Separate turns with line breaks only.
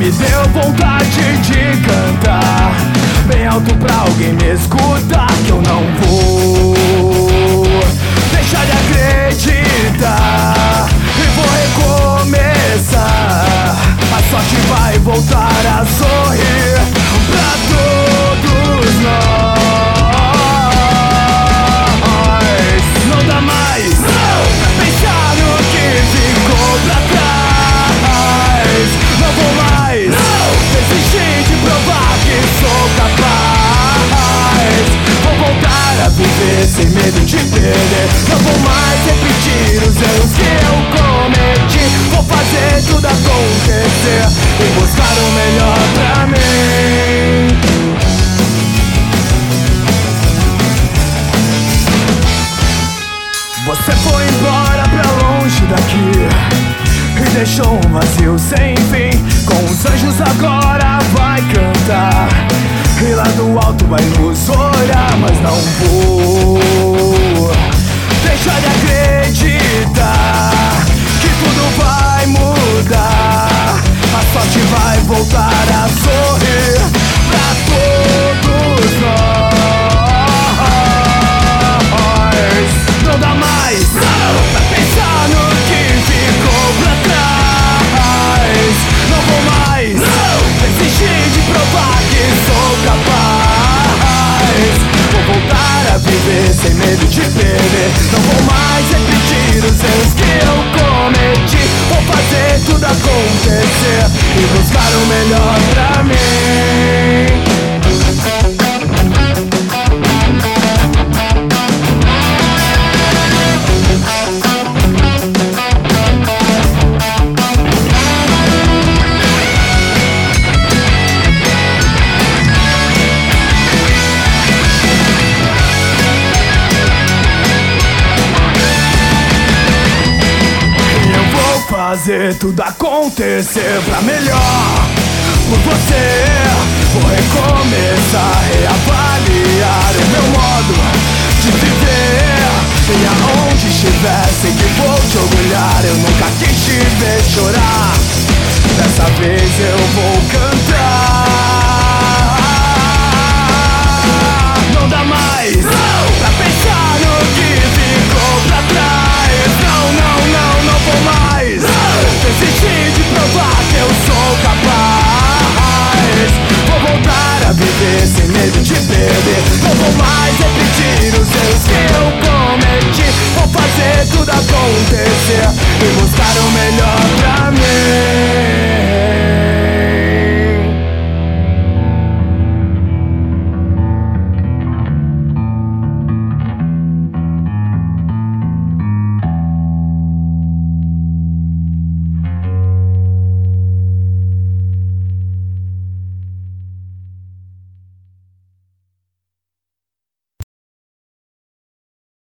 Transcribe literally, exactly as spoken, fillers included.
me deu vontade de cantar bem alto pra alguém me escutar, que eu não vou deixar de acreditar e vou recomeçar. A sorte vai voltar a sorrir pra todos nós. Não dá mais pra pensar no que ficou pra trás. Não vou mais desistir de provar que sou capaz. Vou voltar a viver sem medo de perder. Não vou mais repetir os erros que eu cometi. Vou fazer tudo acontecer e buscar o melhor pra mim. Você foi embora pra longe daqui e deixou um vazio sem fim. Com os anjos agora vai cantar e lá do alto vai nos olhar. Mas não vou deixar de acreditar que tudo vai mudar. A sorte vai voltar a sorrir pra todos nós. Não dá mais pra pensar no que ficou pra trás. Não vou mais desistir de provar que sou capaz. Vou voltar a viver sem medo de perder. Não vou mais repetir os erros que eu cometi. Vou fazer tudo acontecer e buscar o melhor pra mim. Fazer tudo acontecer pra melhor por você. Vou recomeçar, reavaliar o meu modo de viver. E aonde estiver, sei que vou te orgulhar. Eu nunca quis te ver chorar. Dessa vez eu vou cantar. Não dá mais pra pensar no que ficou pra trás. Não, não, não, não vou mais desistir de provar que eu sou capaz. Vou voltar a viver sem medo de perder. Não vou mais repetir os erros que eu cometi. Vou fazer tudo acontecer